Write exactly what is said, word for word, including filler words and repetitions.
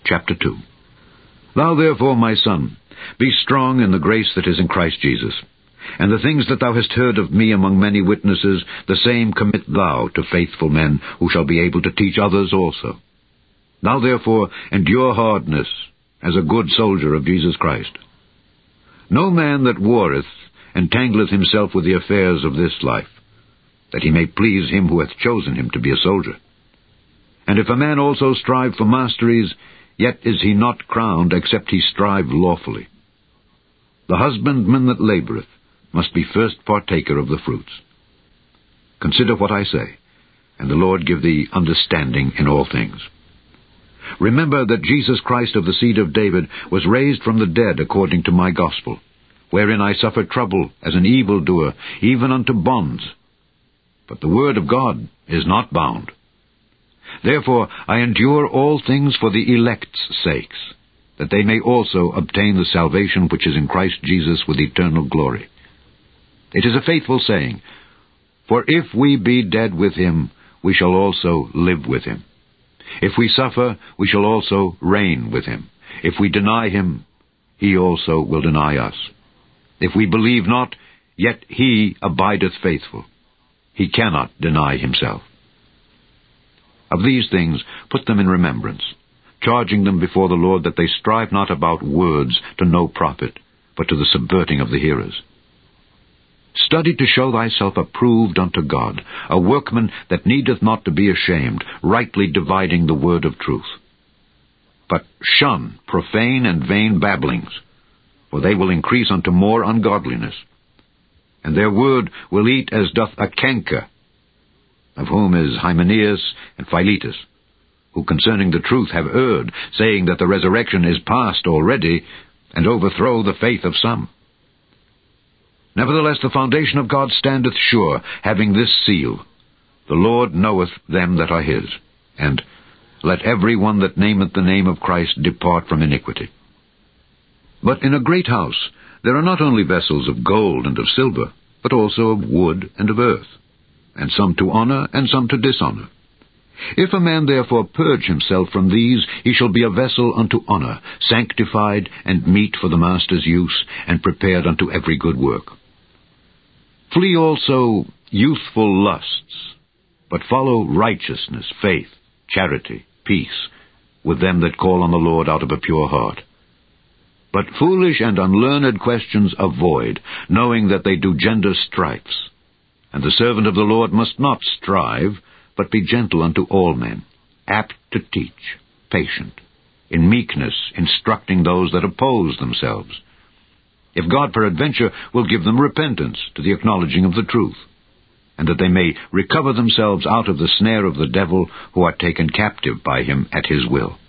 chapter two. Thou therefore, my son, be strong in the grace that is in Christ Jesus. And the things that thou hast heard of me among many witnesses, the same commit thou to faithful men, who shall be able to teach others also. Thou therefore endure hardness, as a good soldier of Jesus Christ. No man that warreth entangleth himself with the affairs of this life, that he may please him who hath chosen him to be a soldier. And if a man also strive for masteries, yet is he not crowned, except he strive lawfully. The husbandman that laboureth must be first partaker of the fruits. Consider what I say, and the Lord give thee understanding in all things. Remember that Jesus Christ of the seed of David was raised from the dead according to my gospel, wherein I suffered trouble as an evildoer, even unto bonds. But the word of God is not bound. Therefore I endure all things for the elect's sakes, that they may also obtain the salvation which is in Christ Jesus with eternal glory. It is a faithful saying, For if we be dead with him, we shall also live with him. If we suffer, we shall also reign with him. If we deny him, he also will deny us. If we believe not, yet he abideth faithful. He cannot deny himself. Of these things put them in remembrance, charging them before the Lord that they strive not about words to no profit, but to the subverting of the hearers. Study to show thyself approved unto God, a workman that needeth not to be ashamed, rightly dividing the word of truth. But shun profane and vain babblings, for they will increase unto more ungodliness. And their word will eat as doth a canker, of whom is Hymenaeus and Philetus, who concerning the truth have erred, saying that the resurrection is past already, and overthrow the faith of some. Nevertheless the foundation of God standeth sure, having this seal, The Lord knoweth them that are his, and let every one that nameth the name of Christ depart from iniquity. But in a great house there are not only vessels of gold and of silver, but also of wood and of earth, and some to honor and some to dishonor. If a man therefore purge himself from these, he shall be a vessel unto honor, sanctified and meet for the master's use, and prepared unto every good work. Flee also youthful lusts, but follow righteousness, faith, charity, peace, with them that call on the Lord out of a pure heart. But foolish and unlearned questions avoid, knowing that they do gender strifes. And the servant of the Lord must not strive, but be gentle unto all men, apt to teach, patient, in meekness instructing those that oppose themselves. If God peradventure will give them repentance to the acknowledging of the truth, and that they may recover themselves out of the snare of the devil, who are taken captive by him at his will.